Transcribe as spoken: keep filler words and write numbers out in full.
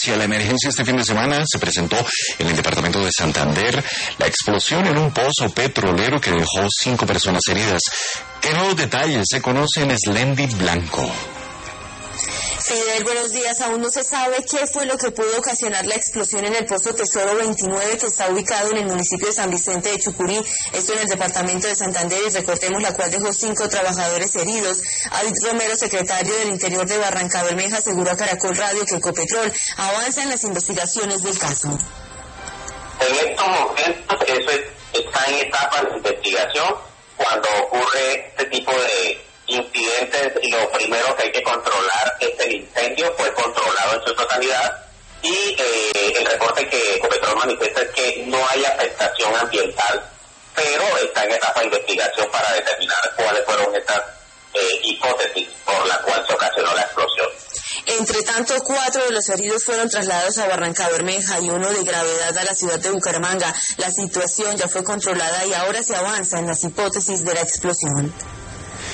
noticia. La emergencia este fin de semana se presentó en el departamento de Santander. La explosión en un pozo petrolero que dejó cinco personas heridas. ¿Qué nuevos detalles se conocen en Slendy Blanco? Fidel, buenos días. Aún no se sabe qué fue lo que pudo ocasionar la explosión en el Pozo Tesoro veintinueve, que está ubicado en el municipio de San Vicente de Chucurí, esto en el departamento de Santander, y recordemos, la cual dejó cinco trabajadores heridos. David Romero, secretario del Interior de Barranca Bermeja, aseguró a Caracol Radio que Ecopetrol avanza en las investigaciones del caso. En estos momentos eso es, está en etapa de investigación. Cuando ocurre este tipo de incidentes, lo primero que hay que controlar es el incendio. Fue controlado en su totalidad y eh, el reporte que Ecopetrol manifiesta es que no hay afectación ambiental, pero está en etapa de investigación para determinar cuáles fueron estas eh, hipótesis por la cual se ocasionó la explosión. Entre tanto, cuatro de los heridos fueron trasladados a Barranca Bermeja y uno de gravedad a la ciudad de Bucaramanga. La situación ya fue controlada y ahora se avanza en las hipótesis de la explosión.